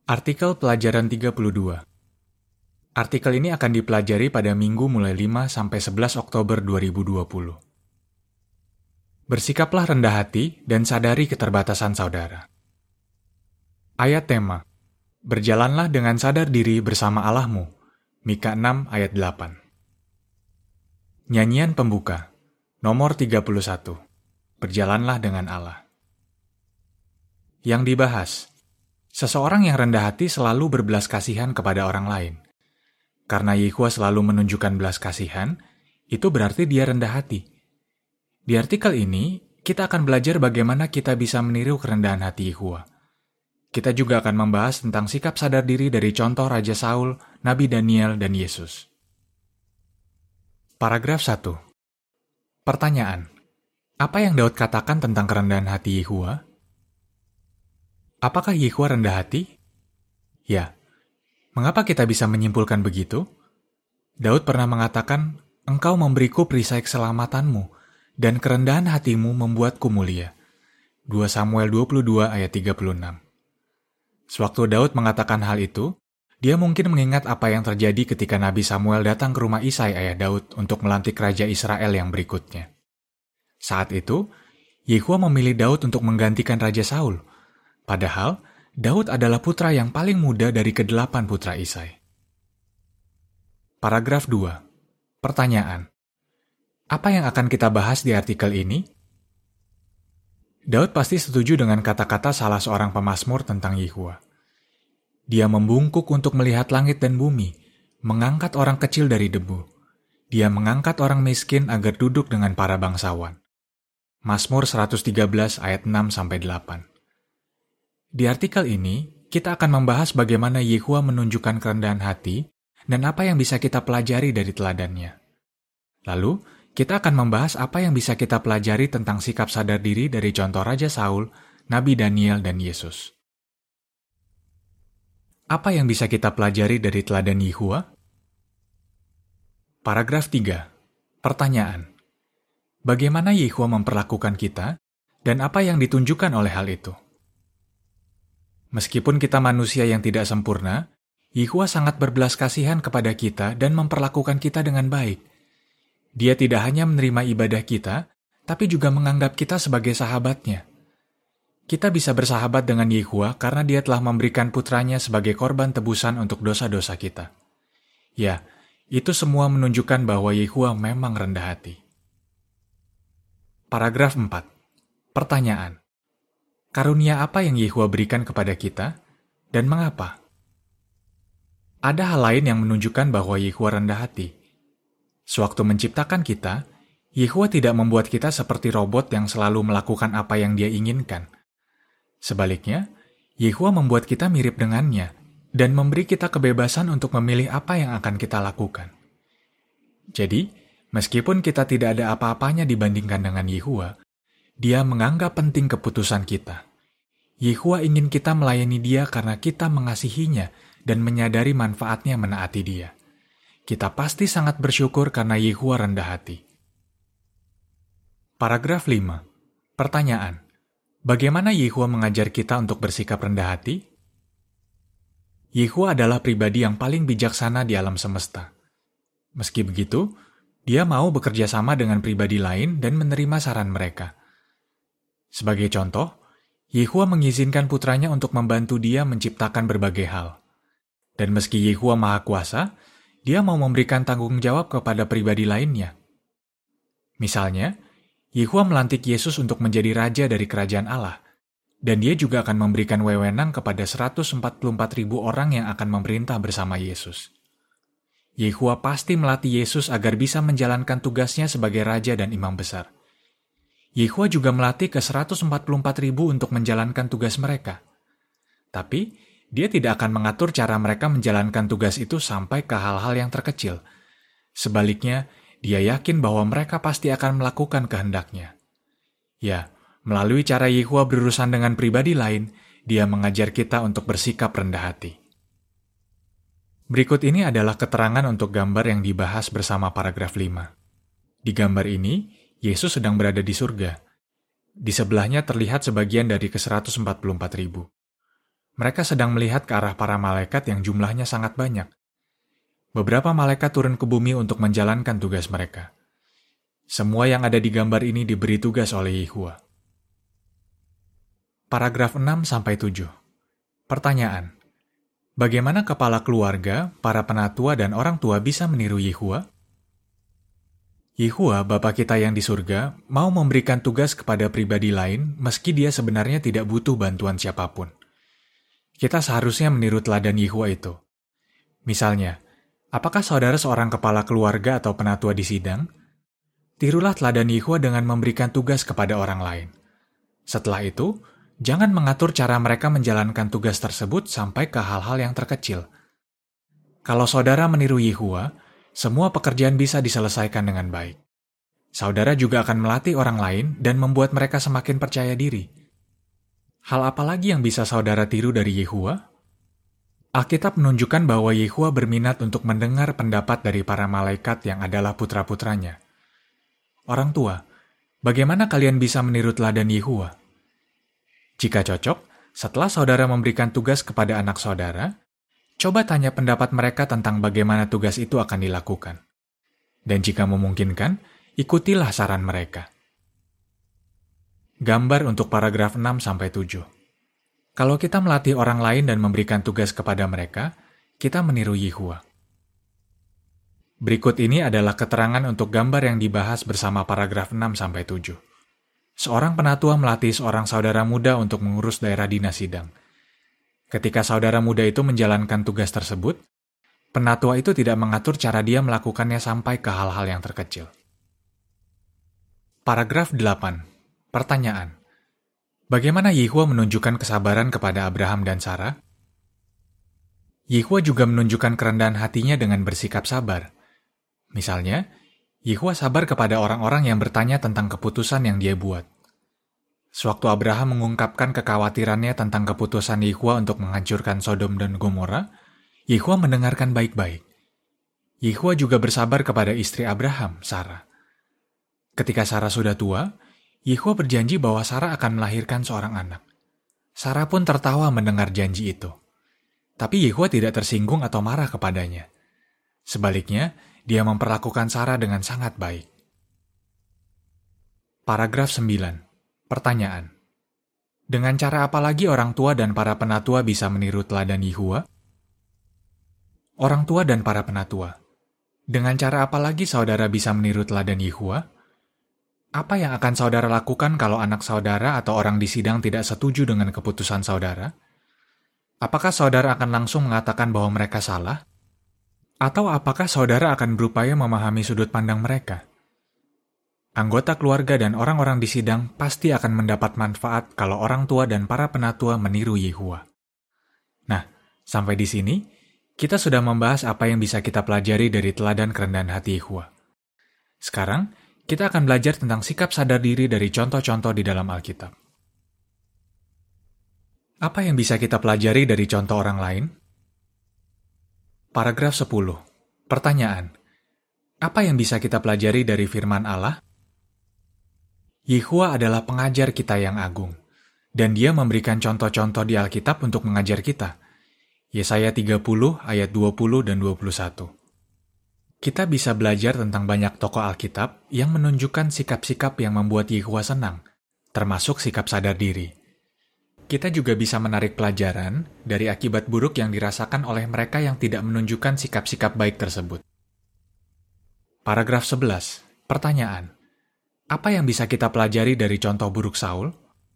Artikel pelajaran 32. Artikel ini akan dipelajari pada minggu mulai 5-11 Oktober 2020. Bersikaplah rendah hati dan sadari keterbatasan saudara. Ayat tema, berjalanlah dengan sadar diri bersama Allahmu. Mika 6 ayat 8. Nyanyian pembuka, nomor 31. Berjalanlah dengan Allah. Yang dibahas, seseorang yang rendah hati selalu berbelas kasihan kepada orang lain. Karena Yehuwa selalu menunjukkan belas kasihan, itu berarti dia rendah hati. Di artikel ini, kita akan belajar bagaimana kita bisa meniru kerendahan hati Yehuwa. Kita juga akan membahas tentang sikap sadar diri dari contoh Raja Saul, Nabi Daniel, dan Yesus. Paragraf 1. Pertanyaan. Apa yang Daud katakan tentang kerendahan hati Yehuwa? Apakah Yehuwa rendah hati? Ya. Mengapa kita bisa menyimpulkan begitu? Daud pernah mengatakan, "Engkau memberiku perisai keselamatanmu, dan kerendahan hatimu membuatku mulia." 2 Samuel 22 ayat 36. Sewaktu Daud mengatakan hal itu, dia mungkin mengingat apa yang terjadi ketika Nabi Samuel datang ke rumah Isai ayah Daud untuk melantik Raja Israel yang berikutnya. Saat itu, Yehuwa memilih Daud untuk menggantikan Raja Saul. Padahal, Daud adalah putra yang paling muda dari ke-8 putra Isai. Paragraf 2. Pertanyaan. Apa yang akan kita bahas di artikel ini? Daud pasti setuju dengan kata-kata salah seorang pemazmur tentang Yehuwa. Dia membungkuk untuk melihat langit dan bumi, mengangkat orang kecil dari debu. Dia mengangkat orang miskin agar duduk dengan para bangsawan. Mazmur 113 ayat 6-8. Di artikel ini, kita akan membahas bagaimana Yehuwa menunjukkan kerendahan hati dan apa yang bisa kita pelajari dari teladannya. Lalu, kita akan membahas apa yang bisa kita pelajari tentang sikap sadar diri dari contoh Raja Saul, Nabi Daniel, dan Yesus. Apa yang bisa kita pelajari dari teladan Yehuwa? Paragraf 3. Pertanyaan. Bagaimana Yehuwa memperlakukan kita, dan apa yang ditunjukkan oleh hal itu? Meskipun kita manusia yang tidak sempurna, Yehuwa sangat berbelas kasihan kepada kita dan memperlakukan kita dengan baik. Dia tidak hanya menerima ibadah kita, tapi juga menganggap kita sebagai sahabatnya. Kita bisa bersahabat dengan Yehuwa karena dia telah memberikan putranya sebagai korban tebusan untuk dosa-dosa kita. Ya, itu semua menunjukkan bahwa Yehuwa memang rendah hati. Paragraf 4. Pertanyaan. Karunia apa yang Yehuwa berikan kepada kita, dan mengapa? Ada hal lain yang menunjukkan bahwa Yehuwa rendah hati. Sewaktu menciptakan kita, Yehuwa tidak membuat kita seperti robot yang selalu melakukan apa yang dia inginkan. Sebaliknya, Yehuwa membuat kita mirip dengannya, dan memberi kita kebebasan untuk memilih apa yang akan kita lakukan. Jadi, meskipun kita tidak ada apa-apanya dibandingkan dengan Yehuwa, dia menganggap penting keputusan kita. Yehuwa ingin kita melayani dia karena kita mengasihinya dan menyadari manfaatnya menaati dia. Kita pasti sangat bersyukur karena Yehuwa rendah hati. Paragraf 5. Pertanyaan. Bagaimana Yehuwa mengajar kita untuk bersikap rendah hati? Yehuwa adalah pribadi yang paling bijaksana di alam semesta. Meski begitu, dia mau bekerja sama dengan pribadi lain dan menerima saran mereka. Sebagai contoh, Yehuwa mengizinkan putranya untuk membantu dia menciptakan berbagai hal. Dan meski Yehuwa Maha Kuasa, dia mau memberikan tanggung jawab kepada pribadi lainnya. Misalnya, Yehuwa melantik Yesus untuk menjadi raja dari kerajaan Allah, dan dia juga akan memberikan wewenang kepada 144.000 orang yang akan memerintah bersama Yesus. Yehuwa pasti melatih Yesus agar bisa menjalankan tugasnya sebagai raja dan imam besar. Yehuwa juga melatih ke 144.000 untuk menjalankan tugas mereka. Tapi, dia tidak akan mengatur cara mereka menjalankan tugas itu sampai ke hal-hal yang terkecil. Sebaliknya, dia yakin bahwa mereka pasti akan melakukan kehendaknya. Ya, melalui cara Yehuwa berurusan dengan pribadi lain, dia mengajar kita untuk bersikap rendah hati. Berikut ini adalah keterangan untuk gambar yang dibahas bersama paragraf 5. Di gambar ini, Yesus sedang berada di surga. Di sebelahnya terlihat sebagian dari ke-144.000. Mereka sedang melihat ke arah para malaikat yang jumlahnya sangat banyak. Beberapa malaikat turun ke bumi untuk menjalankan tugas mereka. Semua yang ada di gambar ini diberi tugas oleh Yehua. Paragraf 6-7. Pertanyaan. Bagaimana kepala keluarga, para penatua, dan orang tua bisa meniru Yehua? Yehua, Bapa kita yang di surga, mau memberikan tugas kepada pribadi lain meski dia sebenarnya tidak butuh bantuan siapapun. Kita seharusnya meniru teladan Yehua itu. Misalnya, apakah saudara seorang kepala keluarga atau penatua di sidang? Tirulah teladan Yehua dengan memberikan tugas kepada orang lain. Setelah itu, jangan mengatur cara mereka menjalankan tugas tersebut sampai ke hal-hal yang terkecil. Kalau saudara meniru Yehua, semua pekerjaan bisa diselesaikan dengan baik. Saudara juga akan melatih orang lain dan membuat mereka semakin percaya diri. Hal apa lagi yang bisa saudara tiru dari Yehua? Alkitab menunjukkan bahwa Yehua berminat untuk mendengar pendapat dari para malaikat yang adalah putra-putranya. Orang tua, bagaimana kalian bisa meniru teladan Yehua? Jika cocok, setelah saudara memberikan tugas kepada anak saudara, coba tanya pendapat mereka tentang bagaimana tugas itu akan dilakukan. Dan jika memungkinkan, ikutilah saran mereka. Gambar untuk paragraf 6-7. Kalau kita melatih orang lain dan memberikan tugas kepada mereka, kita meniru Yehua. Berikut ini adalah keterangan untuk gambar yang dibahas bersama paragraf 6-7. Seorang penatua melatih seorang saudara muda untuk mengurus daerah dinas sidang. Ketika saudara muda itu menjalankan tugas tersebut, penatua itu tidak mengatur cara dia melakukannya sampai ke hal-hal yang terkecil. Paragraf 8. Pertanyaan. Bagaimana Yehua menunjukkan kesabaran kepada Abraham dan Sarah? Yehua juga menunjukkan kerendahan hatinya dengan bersikap sabar. Misalnya, Yehua sabar kepada orang-orang yang bertanya tentang keputusan yang dia buat. Sewaktu Abraham mengungkapkan kekhawatirannya tentang keputusan Yehua untuk menghancurkan Sodom dan Gomora, Yehua mendengarkan baik-baik. Yehua juga bersabar kepada istri Abraham, Sarah. Ketika Sarah sudah tua, Yehua berjanji bahwa Sarah akan melahirkan seorang anak. Sarah pun tertawa mendengar janji itu. Tapi Yehua tidak tersinggung atau marah kepadanya. Sebaliknya, dia memperlakukan Sarah dengan sangat baik. Paragraf 9. Pertanyaan. Dengan cara apa lagi orang tua dan para penatua bisa meniru teladan Yehua? Orang tua dan para penatua. Dengan cara apa lagi saudara bisa meniru teladan Yehua? Apa yang akan saudara lakukan kalau anak saudara atau orang di sidang tidak setuju dengan keputusan saudara? Apakah saudara akan langsung mengatakan bahwa mereka salah? Atau apakah saudara akan berupaya memahami sudut pandang mereka? Anggota keluarga dan orang-orang di sidang pasti akan mendapat manfaat kalau orang tua dan para penatua meniru Yehua. Nah, sampai di sini, kita sudah membahas apa yang bisa kita pelajari dari teladan kerendahan hati Yehua. Sekarang, kita akan belajar tentang sikap sadar diri dari contoh-contoh di dalam Alkitab. Apa yang bisa kita pelajari dari contoh orang lain? Paragraf 10. Pertanyaan. Apa yang bisa kita pelajari dari firman Allah? Yehua adalah pengajar kita yang agung, dan dia memberikan contoh-contoh di Alkitab untuk mengajar kita. Yesaya 30 ayat 20 dan 21. Kita bisa belajar tentang banyak tokoh Alkitab yang menunjukkan sikap-sikap yang membuat Yehua senang, termasuk sikap sadar diri. Kita juga bisa menarik pelajaran dari akibat buruk yang dirasakan oleh mereka yang tidak menunjukkan sikap-sikap baik tersebut. Paragraf 11. Pertanyaan. Apa yang bisa kita pelajari dari contoh buruk Saul?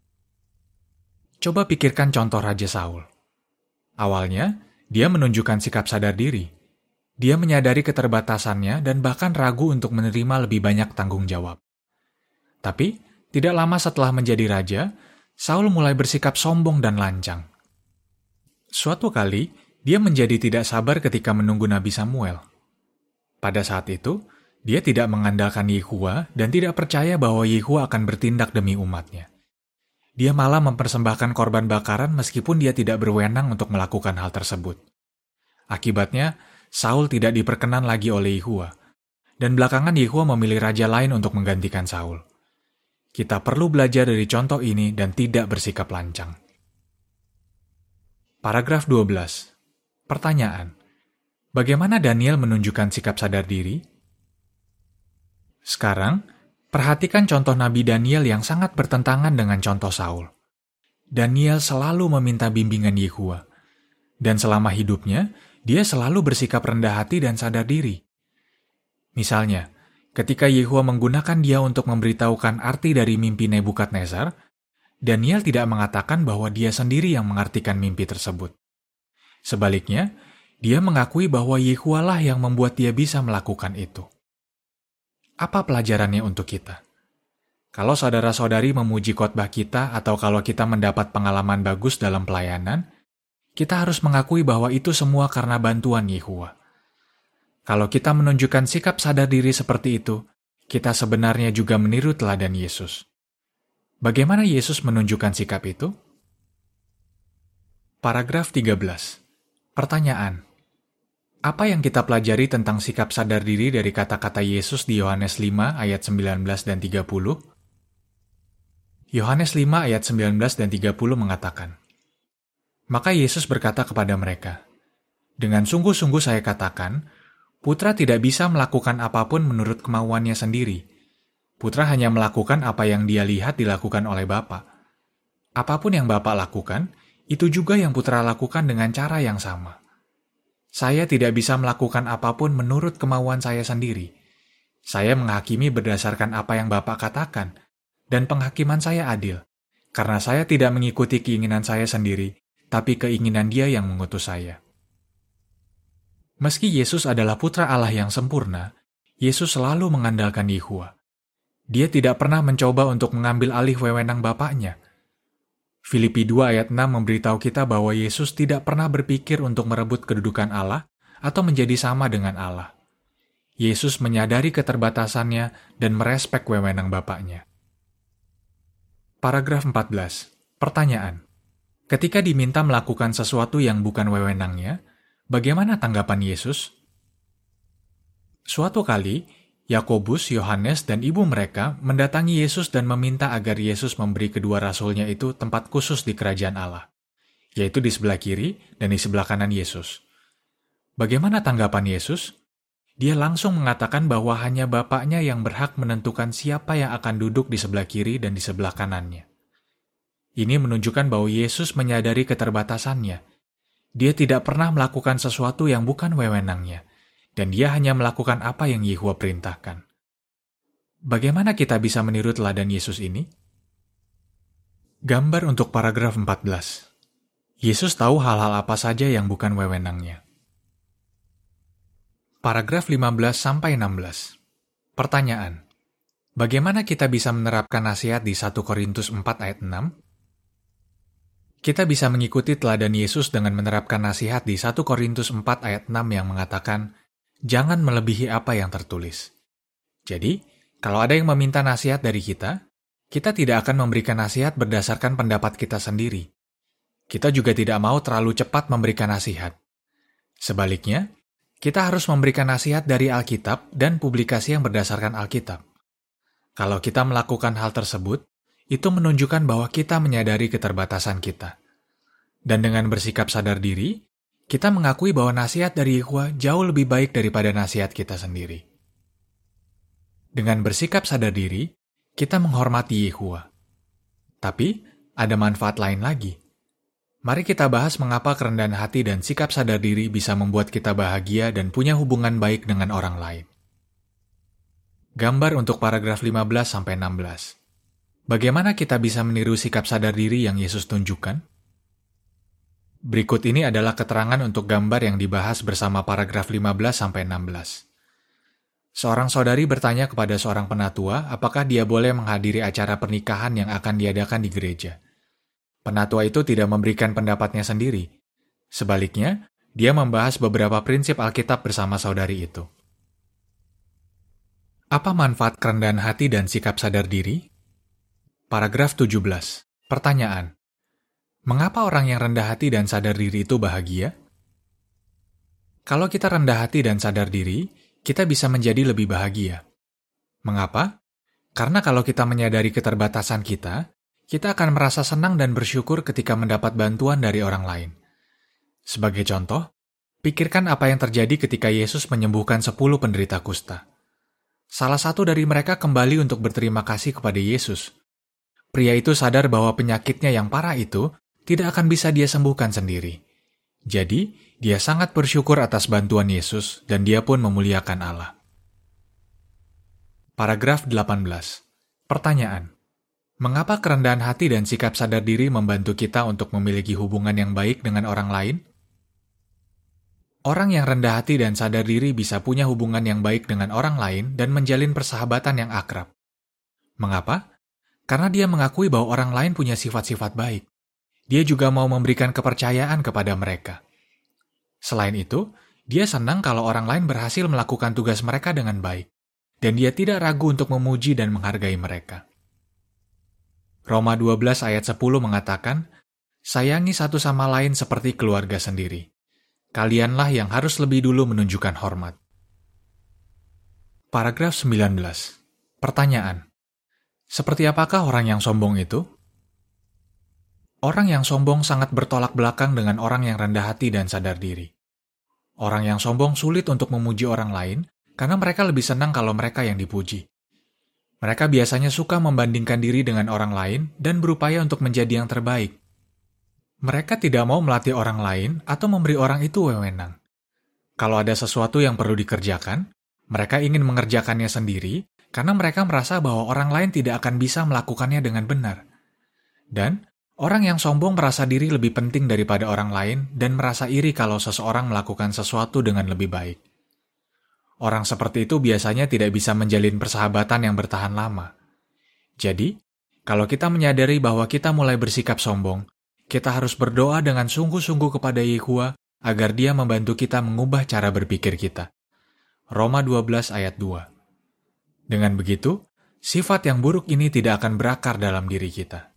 Coba pikirkan contoh Raja Saul. Awalnya, dia menunjukkan sikap sadar diri. Dia menyadari keterbatasannya dan bahkan ragu untuk menerima lebih banyak tanggung jawab. Tapi, tidak lama setelah menjadi raja, Saul mulai bersikap sombong dan lancang. Suatu kali, dia menjadi tidak sabar ketika menunggu Nabi Samuel. Pada saat itu, dia tidak mengandalkan Yehua dan tidak percaya bahwa Yehua akan bertindak demi umatnya. Dia malah mempersembahkan korban bakaran meskipun dia tidak berwenang untuk melakukan hal tersebut. Akibatnya, Saul tidak diperkenan lagi oleh Yehua, dan belakangan Yehua memilih raja lain untuk menggantikan Saul. Kita perlu belajar dari contoh ini dan tidak bersikap lancang. Paragraf 12. Pertanyaan. Bagaimana Daniel menunjukkan sikap sadar diri? Sekarang, perhatikan contoh Nabi Daniel yang sangat bertentangan dengan contoh Saul. Daniel selalu meminta bimbingan Yehua. Dan selama hidupnya, dia selalu bersikap rendah hati dan sadar diri. Misalnya, ketika Yehua menggunakan dia untuk memberitahukan arti dari mimpi Nebukadnezar, Daniel tidak mengatakan bahwa dia sendiri yang mengartikan mimpi tersebut. Sebaliknya, dia mengakui bahwa Yehua lah yang membuat dia bisa melakukan itu. Apa pelajarannya untuk kita? Kalau saudara-saudari memuji khotbah kita atau kalau kita mendapat pengalaman bagus dalam pelayanan, kita harus mengakui bahwa itu semua karena bantuan Yehua. Kalau kita menunjukkan sikap sadar diri seperti itu, kita sebenarnya juga meniru teladan Yesus. Bagaimana Yesus menunjukkan sikap itu? Paragraf 13. Pertanyaan. Apa yang kita pelajari tentang sikap sadar diri dari kata-kata Yesus di Yohanes 5 ayat 19 dan 30? Yohanes 5 ayat 19 dan 30 mengatakan, Maka Yesus berkata kepada mereka, Dengan sungguh-sungguh saya katakan, Putra tidak bisa melakukan apapun menurut kemauannya sendiri. Putra hanya melakukan apa yang dia lihat dilakukan oleh Bapa. Apapun yang Bapa lakukan, itu juga yang Putra lakukan dengan cara yang sama. Saya tidak bisa melakukan apapun menurut kemauan saya sendiri. Saya menghakimi berdasarkan apa yang Bapa katakan, dan penghakiman saya adil, karena saya tidak mengikuti keinginan saya sendiri, tapi keinginan Dia yang mengutus saya. Meski Yesus adalah Putra Allah yang sempurna, Yesus selalu mengandalkan Yehua. Dia tidak pernah mencoba untuk mengambil alih wewenang Bapaknya. Filipi 2 ayat 6 memberitahu kita bahwa Yesus tidak pernah berpikir untuk merebut kedudukan Allah atau menjadi sama dengan Allah. Yesus menyadari keterbatasannya dan merespek wewenang Bapaknya. Paragraf 14. Pertanyaan. Ketika diminta melakukan sesuatu yang bukan wewenangnya, bagaimana tanggapan Yesus? Suatu kali, Yakobus, Yohanes, dan ibu mereka mendatangi Yesus dan meminta agar Yesus memberi kedua rasulnya itu tempat khusus di kerajaan Allah, yaitu di sebelah kiri dan di sebelah kanan Yesus. Bagaimana tanggapan Yesus? Dia langsung mengatakan bahwa hanya Bapaknya yang berhak menentukan siapa yang akan duduk di sebelah kiri dan di sebelah kanannya. Ini menunjukkan bahwa Yesus menyadari keterbatasannya. Dia tidak pernah melakukan sesuatu yang bukan wewenangnya, dan dia hanya melakukan apa yang Yehua perintahkan. Bagaimana kita bisa meniru teladan Yesus ini? Gambar untuk paragraf 14. Yesus tahu hal-hal apa saja yang bukan wewenangnya. Paragraf 15-16. Pertanyaan. Bagaimana kita bisa menerapkan nasihat di 1 Korintus 4 ayat 6? Kita bisa mengikuti teladan Yesus dengan menerapkan nasihat di 1 Korintus 4 ayat 6 yang mengatakan, jangan melebihi apa yang tertulis. Jadi, kalau ada yang meminta nasihat dari kita tidak akan memberikan nasihat berdasarkan pendapat kita sendiri. Kita juga tidak mau terlalu cepat memberikan nasihat. Sebaliknya, kita harus memberikan nasihat dari Alkitab dan publikasi yang berdasarkan Alkitab. Kalau kita melakukan hal tersebut, itu menunjukkan bahwa kita menyadari keterbatasan kita. Dan dengan bersikap sadar diri, kita mengakui bahwa nasihat dari Yehua jauh lebih baik daripada nasihat kita sendiri. Dengan bersikap sadar diri, kita menghormati Yehua. Tapi, ada manfaat lain lagi. Mari kita bahas mengapa kerendahan hati dan sikap sadar diri bisa membuat kita bahagia dan punya hubungan baik dengan orang lain. Gambar untuk paragraf 15-16. Bagaimana kita bisa meniru sikap sadar diri yang Yesus tunjukkan? Berikut ini adalah keterangan untuk gambar yang dibahas bersama paragraf 15-16. Seorang saudari bertanya kepada seorang penatua apakah dia boleh menghadiri acara pernikahan yang akan diadakan di gereja. Penatua itu tidak memberikan pendapatnya sendiri. Sebaliknya, dia membahas beberapa prinsip Alkitab bersama saudari itu. Apa manfaat kerendahan hati dan sikap sadar diri? Paragraf 17. Pertanyaan. Mengapa orang yang rendah hati dan sadar diri itu bahagia? Kalau kita rendah hati dan sadar diri, kita bisa menjadi lebih bahagia. Mengapa? Karena kalau kita menyadari keterbatasan kita akan merasa senang dan bersyukur ketika mendapat bantuan dari orang lain. Sebagai contoh, pikirkan apa yang terjadi ketika Yesus menyembuhkan 10 penderita kusta. Salah satu dari mereka kembali untuk berterima kasih kepada Yesus. Pria itu sadar bahwa penyakitnya yang parah itu tidak akan bisa dia sembuhkan sendiri. Jadi, dia sangat bersyukur atas bantuan Yesus dan dia pun memuliakan Allah. Paragraf 18. Pertanyaan. Mengapa kerendahan hati dan sikap sadar diri membantu kita untuk memiliki hubungan yang baik dengan orang lain? Orang yang rendah hati dan sadar diri bisa punya hubungan yang baik dengan orang lain dan menjalin persahabatan yang akrab. Mengapa? Karena dia mengakui bahwa orang lain punya sifat-sifat baik. Dia juga mau memberikan kepercayaan kepada mereka. Selain itu, dia senang kalau orang lain berhasil melakukan tugas mereka dengan baik, dan dia tidak ragu untuk memuji dan menghargai mereka. Roma 12 ayat 10 mengatakan, "Sayangi satu sama lain seperti keluarga sendiri. Kalianlah yang harus lebih dulu menunjukkan hormat." Paragraf 19. Pertanyaan. Seperti apakah orang yang sombong itu? Orang yang sombong sangat bertolak belakang dengan orang yang rendah hati dan sadar diri. Orang yang sombong sulit untuk memuji orang lain karena mereka lebih senang kalau mereka yang dipuji. Mereka biasanya suka membandingkan diri dengan orang lain dan berupaya untuk menjadi yang terbaik. Mereka tidak mau melatih orang lain atau memberi orang itu wewenang. Kalau ada sesuatu yang perlu dikerjakan, mereka ingin mengerjakannya sendiri karena mereka merasa bahwa orang lain tidak akan bisa melakukannya dengan benar. Dan orang yang sombong merasa diri lebih penting daripada orang lain dan merasa iri kalau seseorang melakukan sesuatu dengan lebih baik. Orang seperti itu biasanya tidak bisa menjalin persahabatan yang bertahan lama. Jadi, kalau kita menyadari bahwa kita mulai bersikap sombong, kita harus berdoa dengan sungguh-sungguh kepada Yehuwa agar Dia membantu kita mengubah cara berpikir kita. Roma 12 ayat 2. Dengan begitu, sifat yang buruk ini tidak akan berakar dalam diri kita.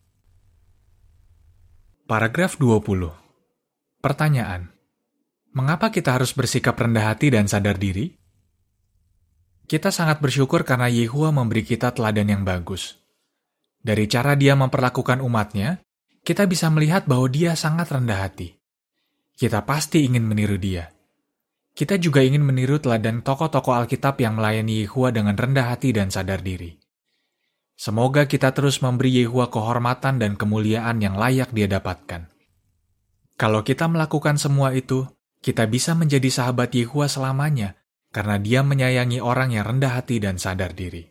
Paragraf 20. Pertanyaan. Mengapa kita harus bersikap rendah hati dan sadar diri? Kita sangat bersyukur karena Yehuwa memberi kita teladan yang bagus. Dari cara Dia memperlakukan umatnya, kita bisa melihat bahwa Dia sangat rendah hati. Kita pasti ingin meniru Dia. Kita juga ingin meniru teladan tokoh-tokoh Alkitab yang melayani Yehuwa dengan rendah hati dan sadar diri. Semoga kita terus memberi Yehuwa kehormatan dan kemuliaan yang layak Dia dapatkan. Kalau kita melakukan semua itu, kita bisa menjadi sahabat Yehuwa selamanya, karena Dia menyayangi orang yang rendah hati dan sadar diri.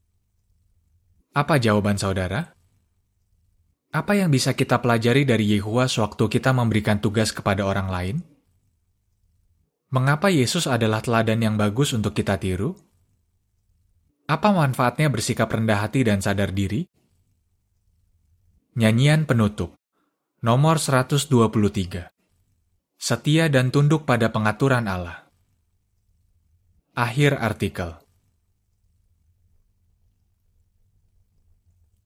Apa jawaban saudara? Apa yang bisa kita pelajari dari Yehuwa sewaktu kita memberikan tugas kepada orang lain? Mengapa Yesus adalah teladan yang bagus untuk kita tiru? Apa manfaatnya bersikap rendah hati dan sadar diri? Nyanyian penutup. Nomor 123. Setia dan tunduk pada pengaturan Allah. Akhir artikel.